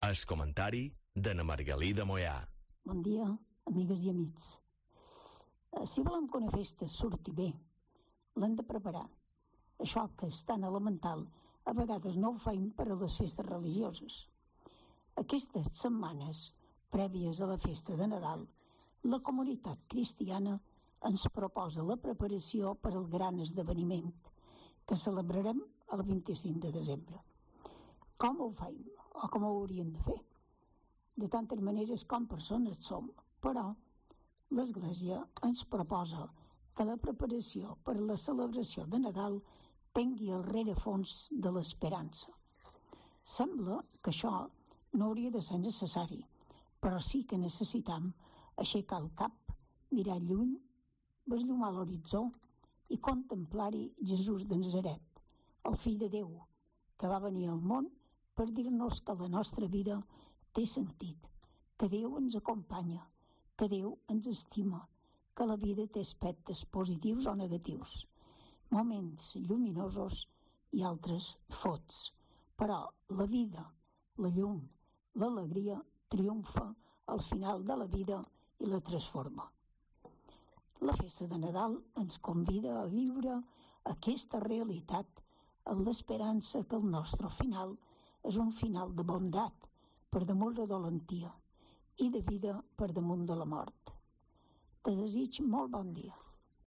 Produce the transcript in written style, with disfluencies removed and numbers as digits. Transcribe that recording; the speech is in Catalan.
El comentari de na Margalida Moyà. Bon dia, amigues i amics. Si volem que una festa surti bé, l'hem de preparar. Això que és tan elemental, a vegades no ho fem per a les festes religioses. Aquestes setmanes prèvies a la festa de Nadal, la comunitat cristiana ens proposa la preparació per al gran esdeveniment que celebrarem el 25 de desembre. Com ho fem o com ho hauríem de fer? De tantes maneres com persones som, però l'Església ens proposa que la preparació per a la celebració de Nadal tingui el rerefons de l'esperança. Sembla que això no hauria de ser necessari, però sí que necessitam aixecar el cap, mirar lluny, besllumar l'horitzó i contemplar-hi Jesús de Nazaret, el fill de Déu, que va venir al món per dir-nos que la nostra vida té sentit, que Déu ens acompanya, que Déu ens estima, que la vida té aspectes positius o negatius, moments lluminosos i altres fots. Però la vida, la llum, l'alegria triomfa al final de la vida i la transforma. La festa de Nadal ens convida a viure aquesta realitat amb l'esperança que el nostre final és un final de bondat per damunt de dolentia i de vida per damunt de la mort. Te desitjo molt bon dia.